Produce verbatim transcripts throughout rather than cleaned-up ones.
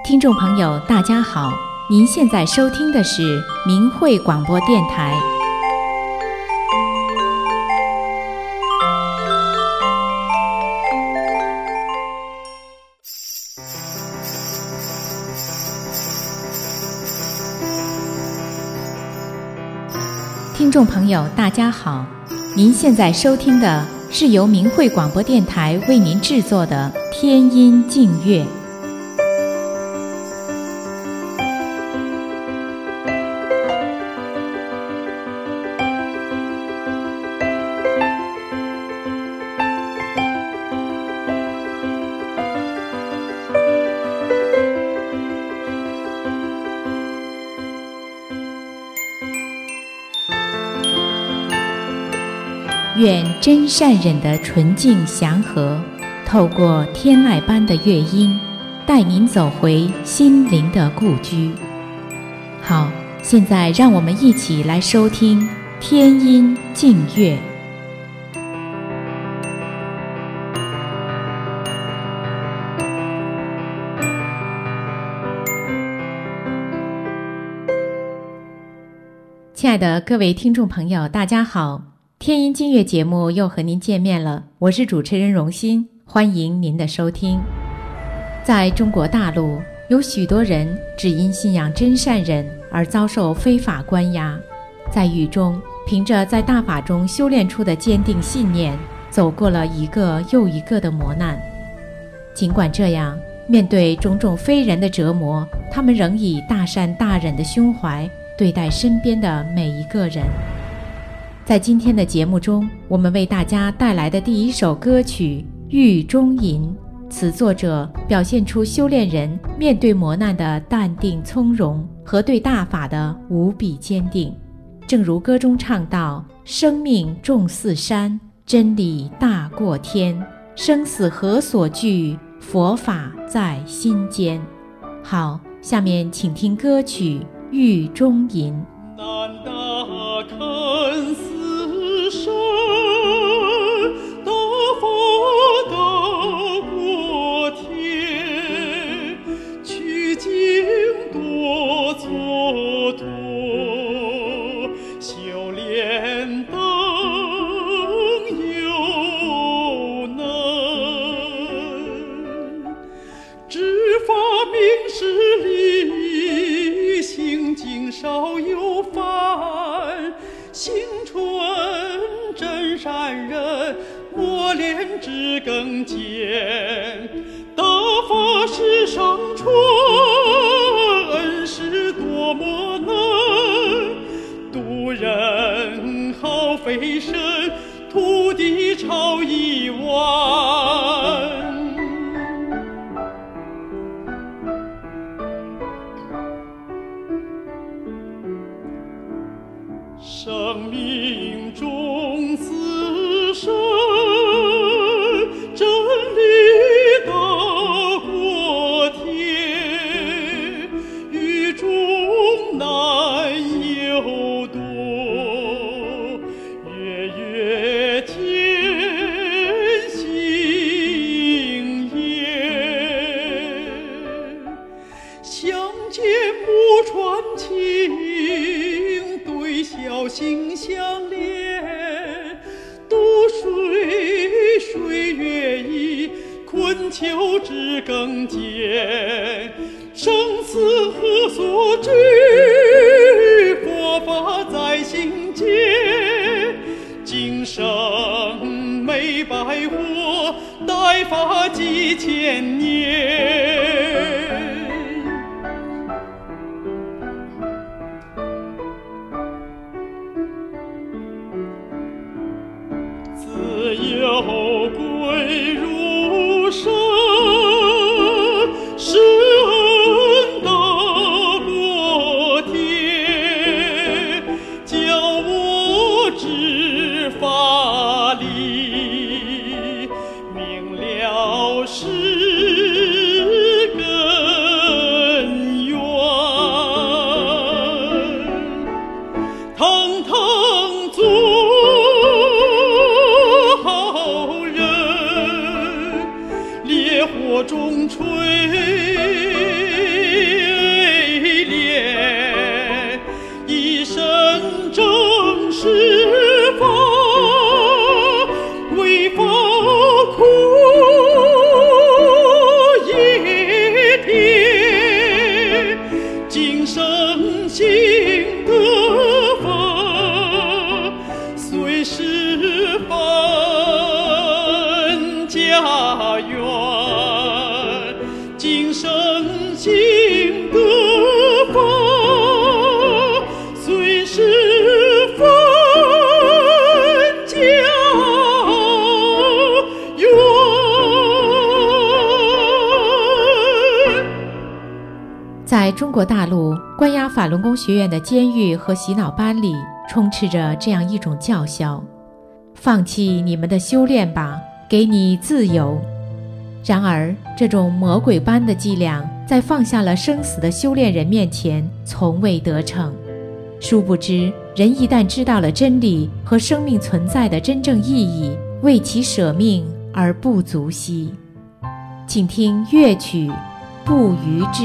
听众朋友大家好，您现在收听的是明慧广播电台。听众朋友大家好，您现在收听的是由明慧广播电台为您制作的天音净乐。愿真善忍的纯净祥和，透过天籁般的乐音，带您走回心灵的故居。好，现在让我们一起来收听天音净乐。亲爱的各位听众朋友，大家好。天音净乐节目又和您见面了，我是主持人荣心，欢迎您的收听。在中国大陆，有许多人只因信仰真善忍而遭受非法关押，在狱中凭着在大法中修炼出的坚定信念，走过了一个又一个的磨难。尽管这样，面对种种非人的折磨，他们仍以大善大忍的胸怀对待身边的每一个人。在今天的节目中，我们为大家带来的第一首歌曲《狱中吟》，词作者表现出修炼人面对磨难的淡定从容和对大法的无比坚定。正如歌中唱道：生命重似山，真理大过天，生死何所惧，佛法在心间。好，下面请听歌曲《狱中吟》。 难大看死生，大法大过天，取经多蹉跎，修炼当有难，知法明事理，行径少有犯，心纯真善忍，磨练至更坚。大法师上传，恩师多么难，渡人好费神，徒弟超一万。生命重似山，真理大过天，狱中难有多，月月艰辛也。相见不传情，对笑心相连，渡水水月移，困囚至更坚。生死何所惧，佛法在心间。今生没白活，待法几千年。自有归如山，是恩大过天，教我知法理，明了是根源。堂堂做烈火中吹， 家园，今生幸得法，虽是分家园。 在中国大陆，关押法轮功学院的监狱和洗脑班里，充斥着这样一种叫嚣：放弃你们的修炼吧，给你自由。然而，这种魔鬼般的伎俩，在放下了生死的修炼人面前，从未得逞。殊不知，人一旦知道了真理和生命存在的真正意义，为其舍命而不足惜。请听乐曲《不渝志》。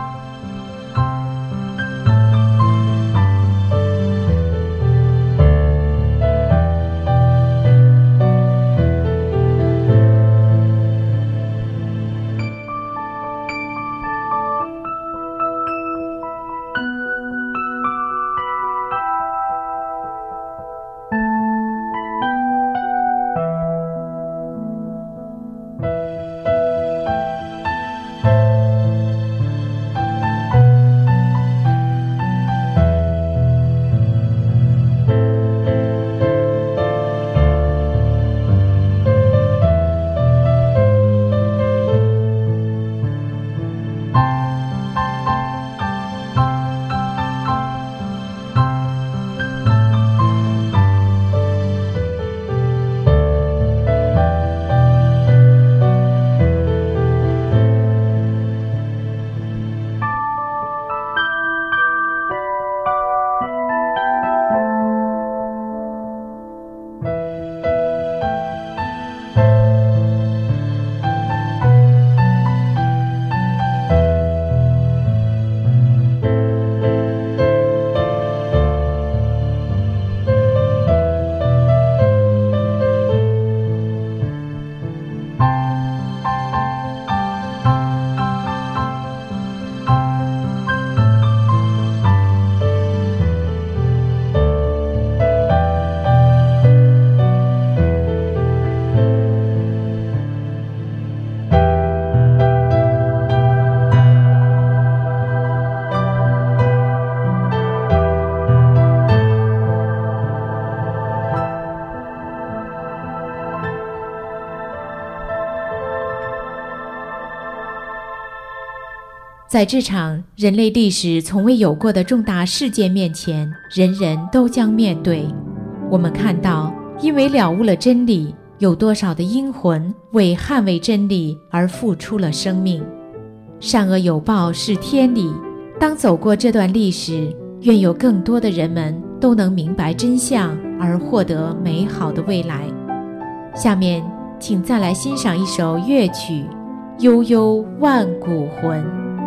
在这场人类历史从未有过的重大事件面前，人人都将面对。我们看到，因为了悟了真理，有多少的英魂为捍卫真理而付出了生命。善恶有报是天理，当走过这段历史，愿有更多的人们都能明白真相，而获得美好的未来。下面请再来欣赏一首乐曲《悠悠万古魂》。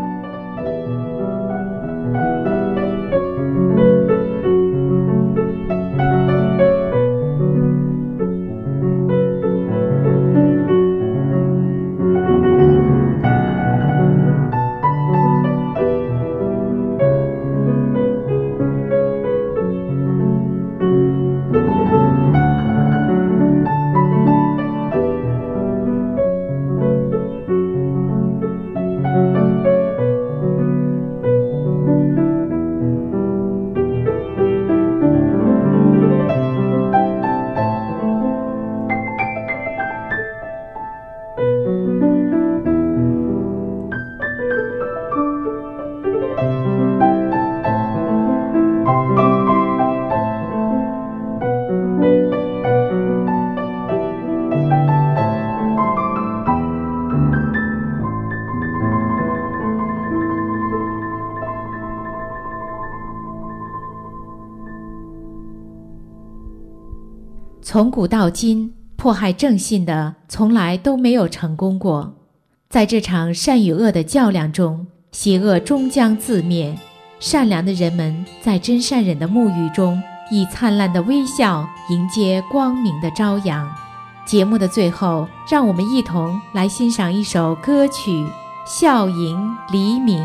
从古到今，迫害正信的从来都没有成功过。在这场善与恶的较量中，邪恶终将自灭，善良的人们在真善忍的沐浴中，以灿烂的微笑迎接光明的朝阳。节目的最后，让我们一同来欣赏一首歌曲《笑迎黎明》。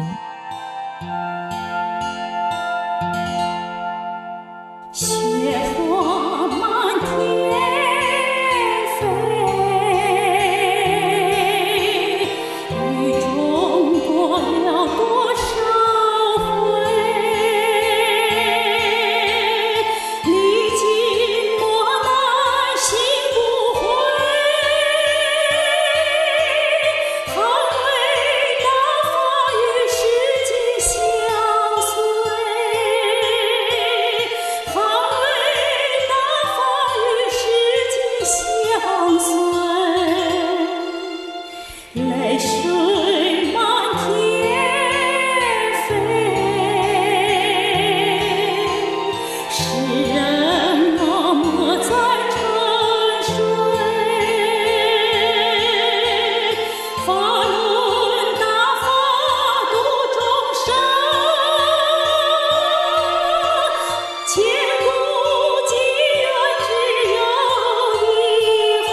雪花满天飞， 水满天飞，诗人啊莫在沉睡，法轮大法度众生，千古积怨只有一回，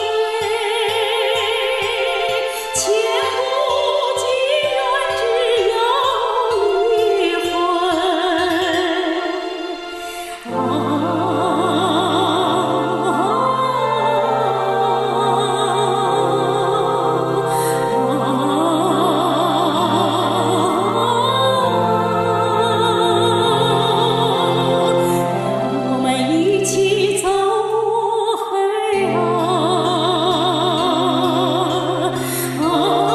千古积怨只有一回。啊我们一起走过黑暗，啊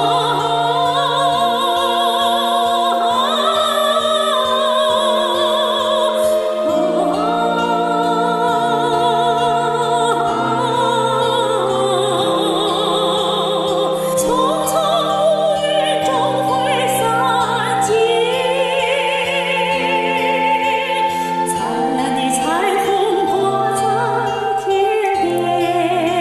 匆匆乌云终会散尽，灿烂的彩虹挂在天边。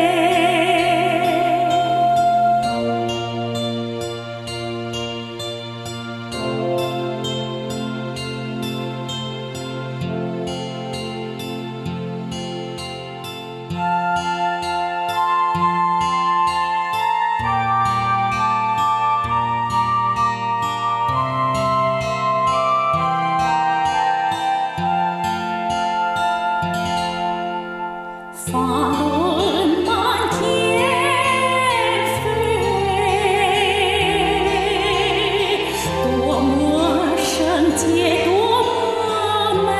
法轮满天飞，多么圣洁，多么美，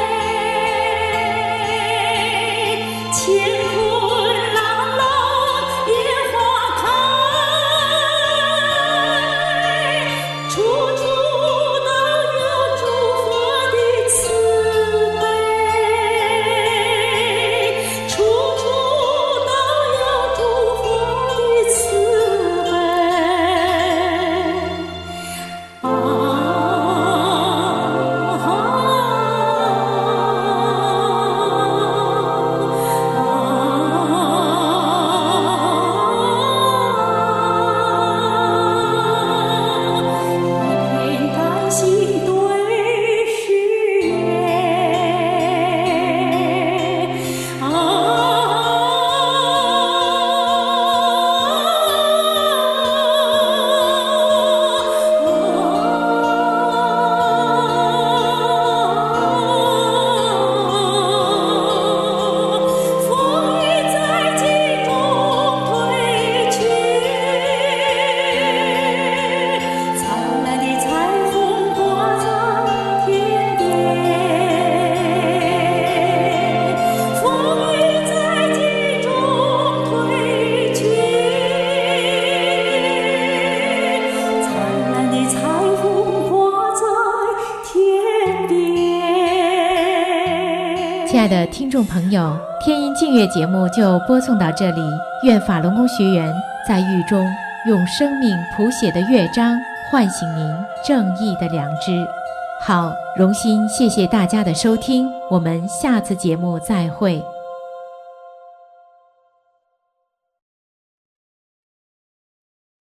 乾坤朗朗烟花开，处处都有诸佛的慈悲，处处都有诸佛的慈悲。啊一片甘心对誓言，风雨在镜中褪去，灿烂的彩虹挂在天边。风雨在镜中褪去，灿烂的彩虹挂在天边。 亲爱的听众朋友，天音净月节目就播送到这里。愿法轮功学员在狱中用生命谱写的乐章，唤醒您正义的良知。好，荣心谢谢大家的收听，我们下次节目再会。